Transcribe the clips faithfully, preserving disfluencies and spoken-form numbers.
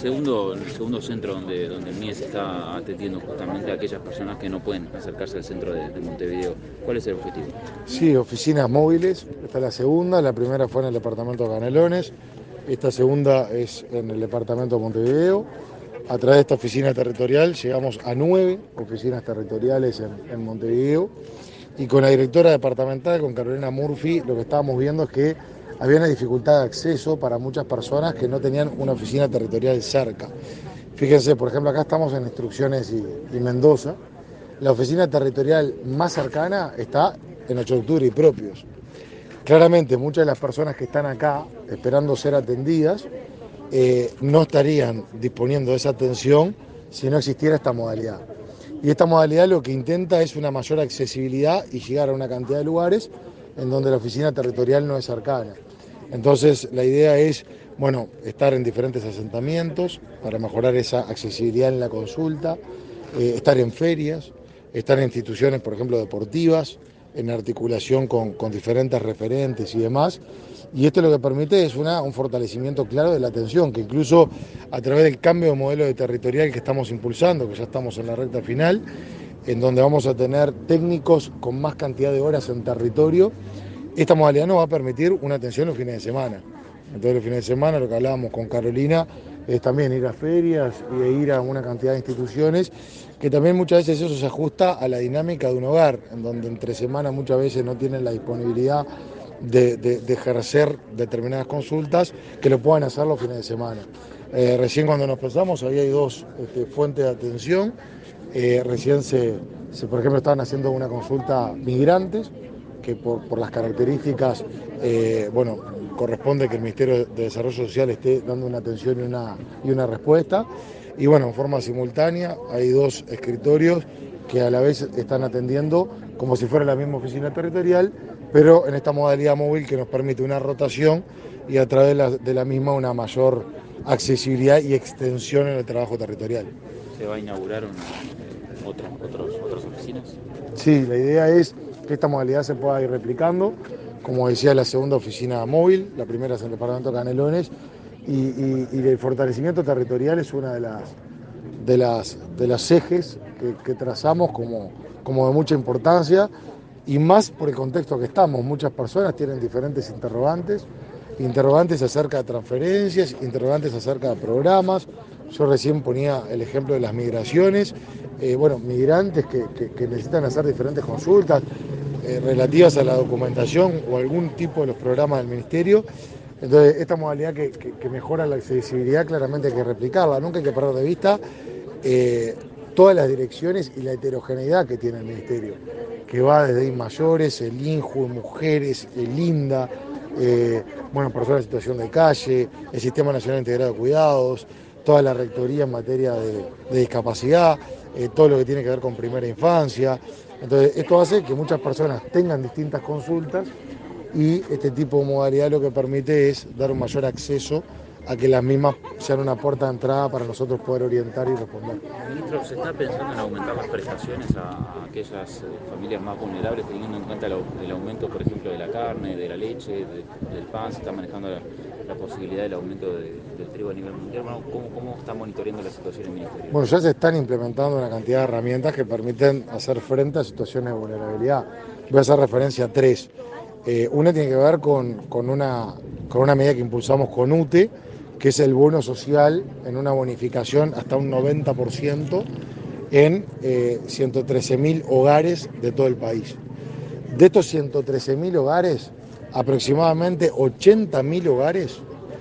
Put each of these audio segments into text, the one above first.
segundo, el segundo centro donde, donde el M I E S está atendiendo justamente a aquellas personas que no pueden acercarse al centro de, de Montevideo. ¿Cuál es el objetivo? Sí, oficinas móviles, esta es la segunda, la primera fue en el departamento de Canelones, esta segunda es en el departamento de Montevideo. A través de esta oficina territorial llegamos a nueve oficinas territoriales en, en Montevideo, y con la directora departamental, con Carolina Murphy, lo que estábamos viendo es que había una dificultad de acceso para muchas personas que no tenían una oficina territorial cerca. Fíjense, por ejemplo, acá estamos en Instrucciones y, y Mendoza. La oficina territorial más cercana está en ocho de octubre y Propios. Claramente muchas de las personas que están acá esperando ser atendidas eh, no estarían disponiendo de esa atención si no existiera esta modalidad. Y esta modalidad lo que intenta es una mayor accesibilidad y llegar a una cantidad de lugares en donde la oficina territorial no es cercana. Entonces la idea es, bueno, estar en diferentes asentamientos para mejorar esa accesibilidad en la consulta, eh, estar en ferias, estar en instituciones, por ejemplo, deportivas, en articulación con, con diferentes referentes y demás. Y esto lo que permite es una, un fortalecimiento claro de la atención, que incluso a través del cambio de modelo de territorial que estamos impulsando, que ya estamos en la recta final, en donde vamos a tener técnicos con más cantidad de horas en territorio, esta modalidad nos va a permitir una atención los fines de semana. Entonces los fines de semana, lo que hablábamos con Carolina, es también ir a ferias y ir a una cantidad de instituciones, que también muchas veces eso se ajusta a la dinámica de un hogar, en donde entre semana muchas veces no tienen la disponibilidad de, de, de ejercer determinadas consultas, que lo puedan hacer los fines de semana. Eh, recién cuando nos pensamos había dos este, fuentes de atención, eh, recién se, se, por ejemplo, estaban haciendo una consulta migrantes, que por, por las características, eh, bueno, corresponde que el Ministerio de Desarrollo Social esté dando una atención y una, y una respuesta. Y bueno, en forma simultánea hay dos escritorios que a la vez están atendiendo como si fuera la misma oficina territorial, pero en esta modalidad móvil que nos permite una rotación y a través de la, de la misma una mayor accesibilidad y extensión en el trabajo territorial. ¿Se va a inaugurar una, otras, otros, otras oficinas? Sí, la idea es que esta modalidad se pueda ir replicando. Como decía, la segunda oficina móvil, la primera es en el departamento de Canelones, y, y, y el fortalecimiento territorial es una de las, de las, de las ejes que, que trazamos como, como de mucha importancia, y más por el contexto que estamos. Muchas personas tienen diferentes interrogantes, interrogantes acerca de transferencias, interrogantes acerca de programas. Yo recién ponía el ejemplo de las migraciones, eh, bueno, migrantes que, que, que necesitan hacer diferentes consultas eh, relativas a la documentación o algún tipo de los programas del Ministerio. Entonces, esta modalidad que, que, que mejora la accesibilidad, claramente hay que replicarla, nunca hay que perder de vista eh, todas las direcciones y la heterogeneidad que tiene el Ministerio, que va desde I mayores, el INJU, mujeres, el INDA, eh, bueno, personas en situación de calle, el Sistema Nacional Integrado de Cuidados, toda la rectoría en materia de, de discapacidad, eh, todo lo que tiene que ver con primera infancia. Entonces, esto hace que muchas personas tengan distintas consultas, y este tipo de modalidad lo que permite es dar un mayor acceso a que las mismas sean una puerta de entrada para nosotros poder orientar y responder. Ministro, ¿se está pensando en aumentar las prestaciones a, a aquellas eh, familias más vulnerables, teniendo en cuenta el, el aumento, por ejemplo, de la carne, de la leche, de, del pan? ¿Se está manejando la, la posibilidad del aumento de, del trigo a nivel mundial? Bueno, ¿cómo, ¿Cómo está monitoreando la situación el Ministerio? Bueno, ya se están implementando una cantidad de herramientas que permiten hacer frente a situaciones de vulnerabilidad. Voy a hacer referencia a tres. Eh, una tiene que ver con, con, una, con una medida que impulsamos con U T E, que es el bono social en una bonificación hasta un noventa por ciento en eh, ciento trece mil hogares de todo el país. De estos ciento trece mil hogares, aproximadamente ochenta mil hogares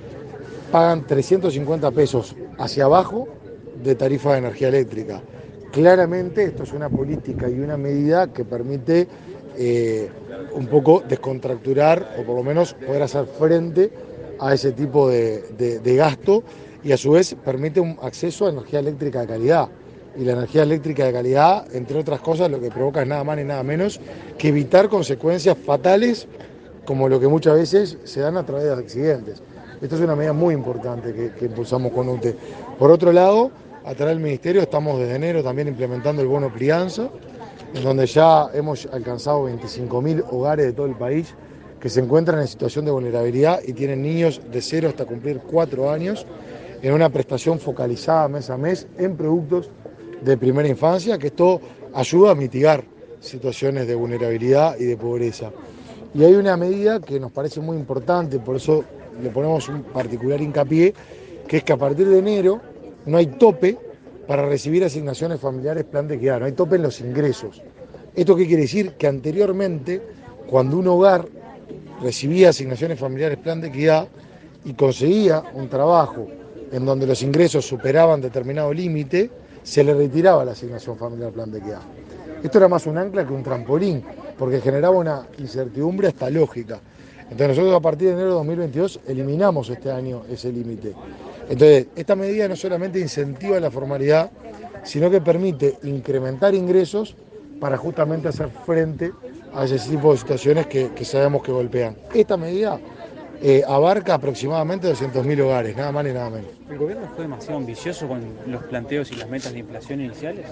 pagan trescientos cincuenta pesos hacia abajo de tarifa de energía eléctrica. Claramente esto es una política y una medida que permite eh, un poco descontracturar o por lo menos poder hacer frente a ese tipo de, de, de gasto, y a su vez permite un acceso a energía eléctrica de calidad. Y la energía eléctrica de calidad, entre otras cosas, lo que provoca es nada más ni nada menos que evitar consecuencias fatales como lo que muchas veces se dan a través de accidentes. Esto es una medida muy importante que, que impulsamos con U T E. Por otro lado, a través del Ministerio estamos desde enero también implementando el bono crianza, en donde ya hemos alcanzado veinticinco mil hogares de todo el país que se encuentran en situación de vulnerabilidad y tienen niños de cero hasta cumplir cuatro años. en una prestación focalizada mes a mes en productos de primera infancia, que esto ayuda a mitigar situaciones de vulnerabilidad y de pobreza. Y hay una medida que nos parece muy importante, por eso le ponemos un particular hincapié, que es que a partir de enero no hay tope para recibir asignaciones familiares plan de equidad, no hay tope en los ingresos. ¿Esto qué quiere decir? Que anteriormente, cuando un hogar recibía asignaciones familiares plan de equidad y conseguía un trabajo en donde los ingresos superaban determinado límite, se le retiraba la asignación familiar plan de equidad. Esto era más un ancla que un trampolín, porque generaba una incertidumbre hasta lógica. Entonces nosotros a partir de enero de dos mil veintidós eliminamos este año ese límite. Entonces esta medida no solamente incentiva la formalidad, sino que permite incrementar ingresos para justamente hacer frente a ese tipo de situaciones que, que sabemos que golpean. Esta medida eh, abarca aproximadamente doscientos mil hogares, nada más ni nada menos. ¿El gobierno fue demasiado ambicioso con los planteos y las metas de inflación iniciales?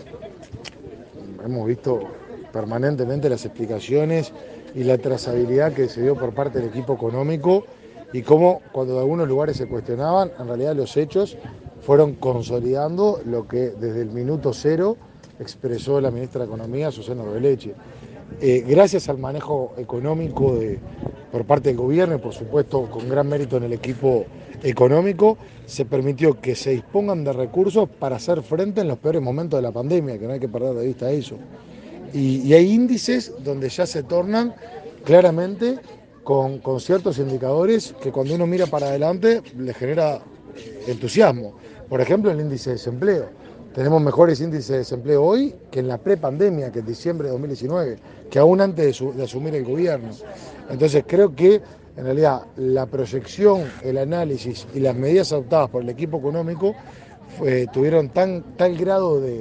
Hemos visto permanentemente las explicaciones y la trazabilidad que se dio por parte del equipo económico y cómo cuando de algunos lugares se cuestionaban, en realidad los hechos fueron consolidando lo que desde el minuto cero expresó la ministra de Economía, Susana Goyeneche. Eh, gracias al manejo económico de, por parte del gobierno y por supuesto con gran mérito en el equipo económico, se permitió que se dispongan de recursos para hacer frente en los peores momentos de la pandemia, que no hay que perder de vista eso. Y, y hay índices donde ya se tornan claramente con, con ciertos indicadores que cuando uno mira para adelante le genera entusiasmo. Por ejemplo, el índice de desempleo. Tenemos mejores índices de desempleo hoy que en la prepandemia, que en diciembre de dos mil diecinueve, que aún antes de, su, de asumir el gobierno. Entonces creo que en realidad la proyección, el análisis y las medidas adoptadas por el equipo económico fue, tuvieron tan, tal grado de,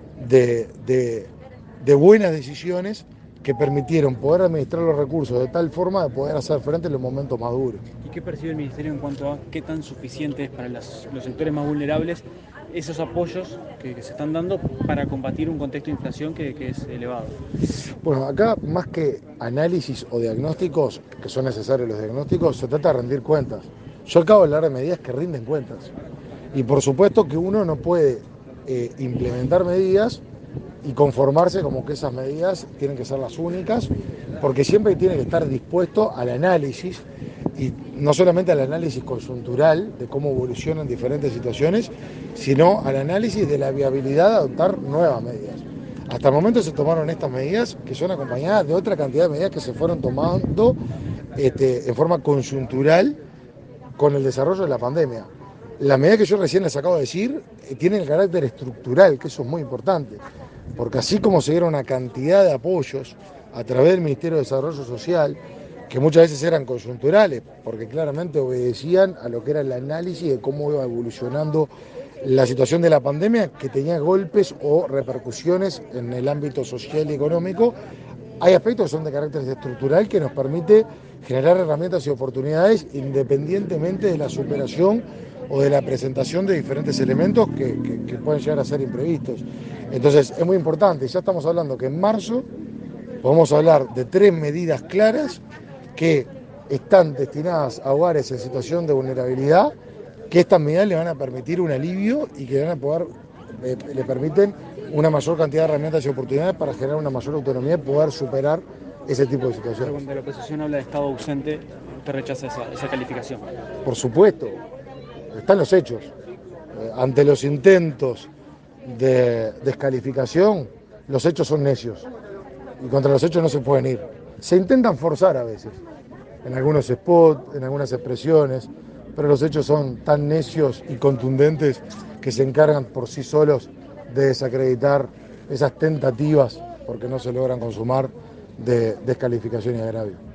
de, de, de buenas decisiones que permitieron poder administrar los recursos de tal forma de poder hacer frente en los momentos más duros. ¿Y qué percibe el Ministerio en cuanto a qué tan suficiente es para las, los sectores más vulnerables esos apoyos que, que se están dando para combatir un contexto de inflación que, que es elevado? Bueno, acá más que análisis o diagnósticos, que son necesarios los diagnósticos, se trata de rendir cuentas. Yo acabo de hablar de medidas que rinden cuentas. Y por supuesto que uno no puede eh, implementar medidas y conformarse como que esas medidas tienen que ser las únicas, porque siempre tiene que estar dispuesto al análisis, y no solamente al análisis coyuntural de cómo evolucionan diferentes situaciones, sino al análisis de la viabilidad de adoptar nuevas medidas. Hasta el momento se tomaron estas medidas que son acompañadas de otra cantidad de medidas que se fueron tomando este, en forma coyuntural con el desarrollo de la pandemia. Las medidas que yo recién les acabo de decir eh, tienen el carácter estructural, que eso es muy importante, porque así como se dieron una cantidad de apoyos a través del Ministerio de Desarrollo Social, que muchas veces eran coyunturales, porque claramente obedecían a lo que era el análisis de cómo iba evolucionando la situación de la pandemia, que tenía golpes o repercusiones en el ámbito social y económico. Hay aspectos que son de carácter estructural que nos permite generar herramientas y oportunidades independientemente de la superación o de la presentación de diferentes elementos que, que, que pueden llegar a ser imprevistos. Entonces es muy importante, ya estamos hablando que en marzo podemos hablar de tres medidas claras que están destinadas a hogares en situación de vulnerabilidad, que estas medidas le van a permitir un alivio y que van a poder, eh, le permiten una mayor cantidad de herramientas y oportunidades para generar una mayor autonomía y poder superar ese tipo de situaciones. Cuando la oposición habla de Estado ausente, ¿usted rechaza esa, esa calificación? Por supuesto, están los hechos. Eh, ante los intentos de descalificación, los hechos son necios y contra los hechos no se pueden ir. Se intentan forzar a veces, en algunos spots, en algunas expresiones, pero los hechos son tan necios y contundentes que se encargan por sí solos de desacreditar esas tentativas, porque no se logran consumar, de descalificación y agravio.